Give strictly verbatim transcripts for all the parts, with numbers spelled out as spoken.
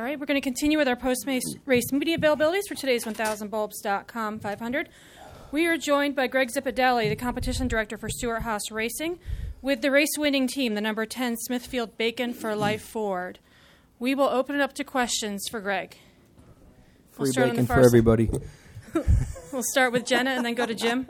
right, we're going to continue with our post-race media availabilities for today's one thousand bulbs dot com five hundred. We are joined by Greg Zipadelli, the competition director for Stewart-Haas Racing, with the race-winning team, the number ten Smithfield Bacon for Life Ford. We will open it up to questions for Greg. Free we'll bacon for everybody. We'll start with Jenna and then go to Jim.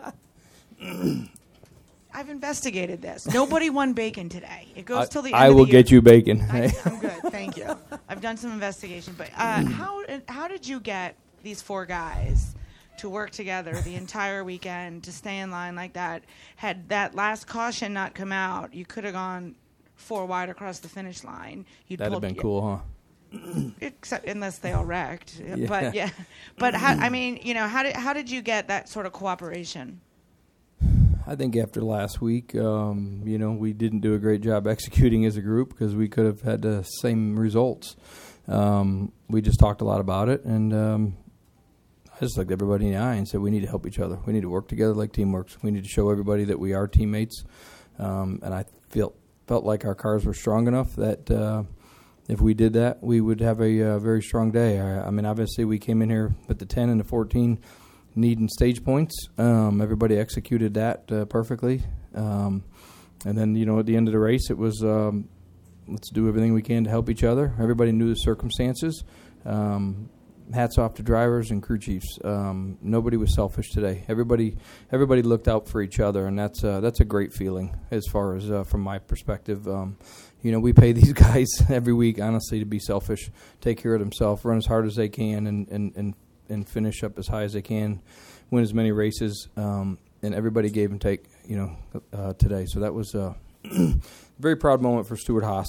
I've investigated this. Nobody won bacon today. It goes I, till the end I of the will year. get you bacon. I, I'm good, thank you. I've done some investigation. But uh, how how did you get these four guys to work together the entire weekend, to stay in line like that? Had that last caution not come out, you could have gone four wide across the finish line. You'd That'd have been cool, huh? Except unless they all wrecked. Yeah. But yeah, but how, I mean, you know, how did how did you get that sort of cooperation? I think after last week, um, you know, we didn't do a great job executing as a group because we could have had the same results. Um, we just talked a lot about it, and um, I just looked everybody in the eye and said, we need to help each other. We need to work together like teamworks. We need to show everybody that we are teammates. Um, and I felt felt like our cars were strong enough that uh, if we did that, we would have a uh, very strong day. I, I mean, obviously, we came in here with the ten and the fourteen needing stage points. Um, everybody executed that uh, perfectly. Um, and then, you know, at the end of the race, it was um, let's do everything we can to help each other. Everybody knew the circumstances. Um, hats off to drivers and crew chiefs. Um, nobody was selfish today. Everybody everybody looked out for each other, and that's uh, that's a great feeling as far as uh, from my perspective. Um, you know, we pay these guys every week, honestly, to be selfish, take care of themselves, run as hard as they can, and, and, and and finish up as high as they can, win as many races, um, and everybody gave and take, you know, uh, today. So that was a very proud moment for Stewart-Haas.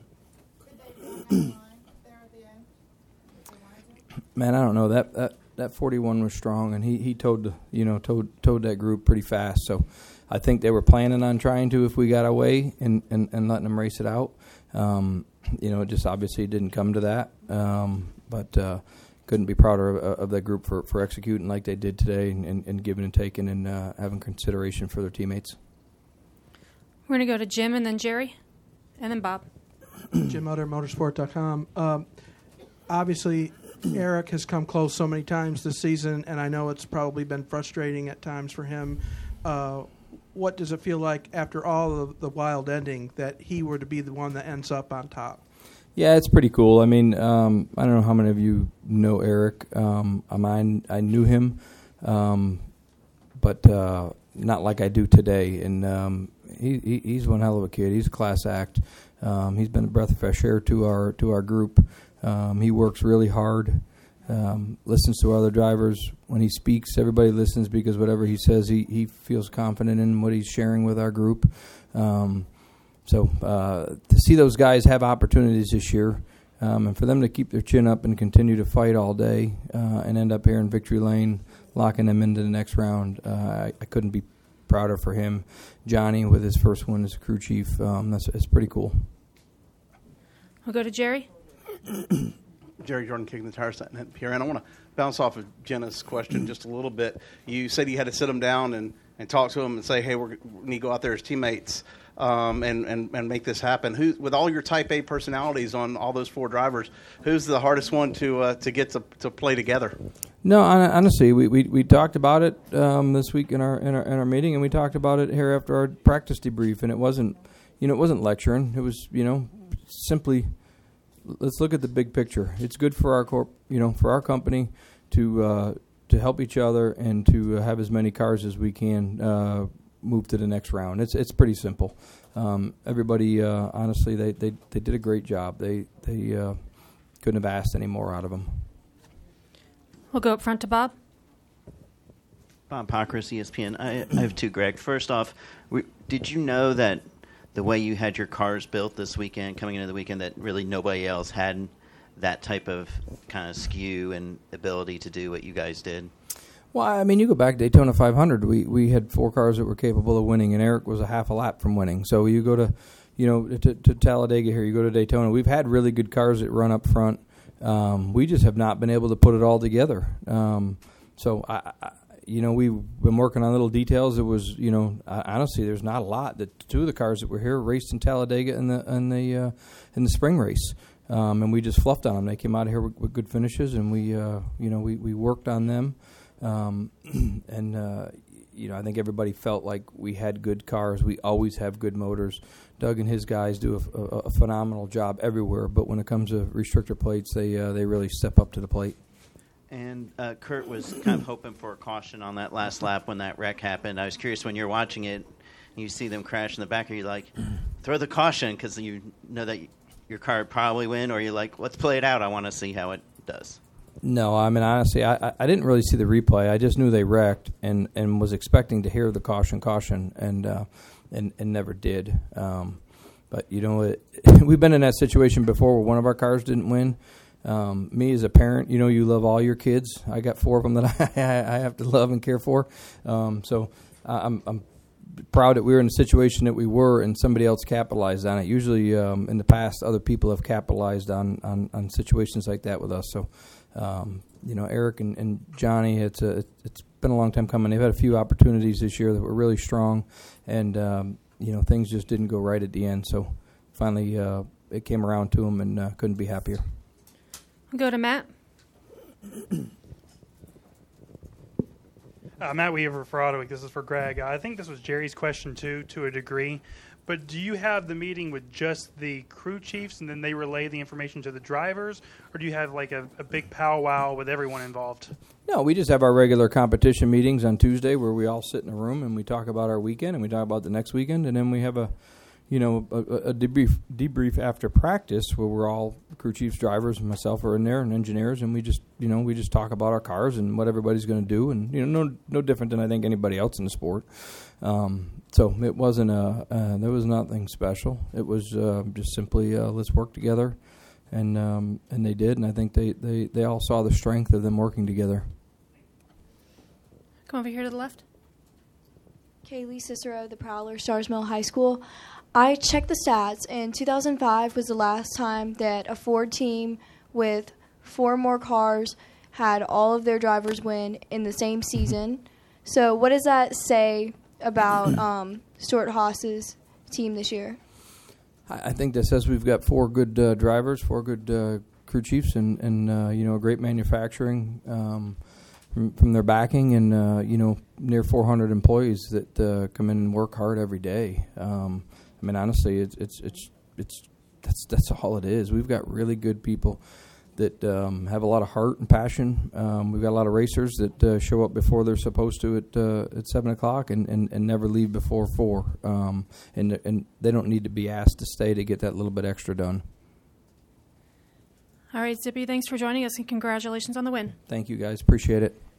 Man, I don't know. That that, that forty-one was strong, and he, he towed the, you know towed towed that group pretty fast. So I think they were planning on trying to, if we got away, and, and, and letting them race it out. Um, you know, it just obviously didn't come to that. Um, but uh, couldn't be prouder of, of that group for, for executing like they did today, and, and, and giving and taking, and uh, having consideration for their teammates. We're going to go to Jim and then Jerry and then Bob. Jim Utter, motorsport dot com. Um, obviously, Eric has come close so many times this season, and I know it's probably been frustrating at times for him. Uh, what does it feel like after all of the wild ending that he were to be the one that ends up on top? Yeah, it's pretty cool. I mean, um, I don't know how many of you know Eric. Um, I mean, I knew him, um, but uh, not like I do today. And um, he, he, he's one hell of a kid. He's a class act. Um, he's been a breath of fresh air to our to our group. Um, he works really hard. Um, listens to other drivers. When he speaks, everybody listens because whatever he says, he, he feels confident in what he's sharing with our group. Um, So uh, to see those guys have opportunities this year, um, and for them to keep their chin up and continue to fight all day uh, and end up here in victory lane, locking them into the next round, uh, I, I couldn't be prouder for him. Johnny with his first win as a crew chief, um, that's it's pretty cool. We'll go to Jerry. Jerry Jordan, kicking the tire set here, and I want to bounce off of Jenna's question just a little bit. You said you had to sit them down and, and talk to them and say, hey, we're, we need to go out there as teammates. Um, and, and, and make this happen. Who, with all your Type A personalities on all those four drivers, who's the hardest one to uh, to get to, to play together? No, honestly, we, we, we talked about it um, this week in our, in our in our meeting, and we talked about it here after our practice debrief. And it wasn't, you know, it wasn't lecturing. It was, you know, simply let's look at the big picture. It's good for our corp, you know, for our company to uh, to help each other and to have as many cars as we can. Uh, move to the next round. It's it's pretty simple. Um, everybody, uh, honestly, they, they, they did a great job. They they uh, couldn't have asked any more out of them. We'll go up front to Bob. Bob Pockris, E S P N. I, I have two, Greg. First off, we, did you know that the way you had your cars built this weekend, coming into the weekend, that really nobody else had that type of kind of skew and ability to do what you guys did? Well, I mean, you go back to Daytona five hundred. We we had four cars that were capable of winning, and Eric was a half a lap from winning. So you go to, you know, to, to Talladega here. You go to Daytona. We've had really good cars that run up front. Um, we just have not been able to put it all together. Um, so I, I, you know, we've been working on little details. It was, you know, honestly, there's not a lot. The two of the cars that were here raced in Talladega in the in the uh, in the spring race. um, and we just fluffed on them. They came out of here with, with good finishes, and we, uh, you know, we, we worked on them, um, and uh, you know, I think everybody felt like we had good cars. We always have good motors. Doug and his guys do a, a, a phenomenal job everywhere, but when it comes to restrictor plates, they uh, they really step up to the plate. And uh, Kurt was kind of hoping for a caution on that last lap when that wreck happened. I was curious, when you're watching it, and you see them crash in the back, are you like, throw the caution because you know that your car would probably win, or are you like, let's play it out, I want to see how it does? No, I mean, honestly, I, I didn't really see the replay. I just knew they wrecked and, and was expecting to hear the caution, caution, and uh, and, and never did. Um, but, you know, it, we've been in that situation before where one of our cars didn't win. Um, me as a parent, you know, you love all your kids. I got four of them that I, I have to love and care for. Um, so I'm, I'm proud that we were in a situation that we were and somebody else capitalized on it. Usually um, in the past, other people have capitalized on, on, on situations like that with us. So, um, you know, Eric and, and Johnny, it's a, it's been a long time coming. They've had a few opportunities this year that were really strong, and, um, you know, things just didn't go right at the end. So finally uh, it came around to them, and uh, couldn't be happier. Go to Matt. Uh, Matt Weaver for Autoweek. This is for Greg. I think this was Jerry's question too, to a degree. But do you have the meeting with just the crew chiefs and then they relay the information to the drivers, or do you have like a, a big powwow with everyone involved? No, we just have our regular competition meetings on Tuesday where we all sit in a room and we talk about our weekend and we talk about the next weekend, and then we have a, you know, a, a debrief debrief after practice where we're all crew chiefs, drivers, and myself are in there, and engineers, and we just, you know, we just talk about our cars and what everybody's going to do, and you know, no no different than I think anybody else in the sport. Um, so it wasn't a uh, there was nothing special. It was uh, just simply uh, let's work together, and um, and they did, and I think they, they, they all saw the strength of them working together. Come over here to the left. Kaylee Cicero, the Prowler, Stars Mill High School. I checked the stats, and two thousand five was the last time that a Ford team with four more cars had all of their drivers win in the same season. So what does that say about um, Stuart Haas's team this year? I think that says we've got four good uh, drivers, four good uh, crew chiefs, and, and uh, you know, great manufacturing um, from, from their backing, and uh, you know, near four hundred employees that uh, come in and work hard every day. Um, I mean, honestly, it's it's it's it's that's that's all it is. We've got really good people that um, have a lot of heart and passion. Um, we've got a lot of racers that uh, show up before they're supposed to at uh, at seven o'clock and, and, and never leave before four. Um, and and they don't need to be asked to stay to get that little bit extra done. All right, Zippy, thanks for joining us, and congratulations on the win. Thank you, guys. Appreciate it.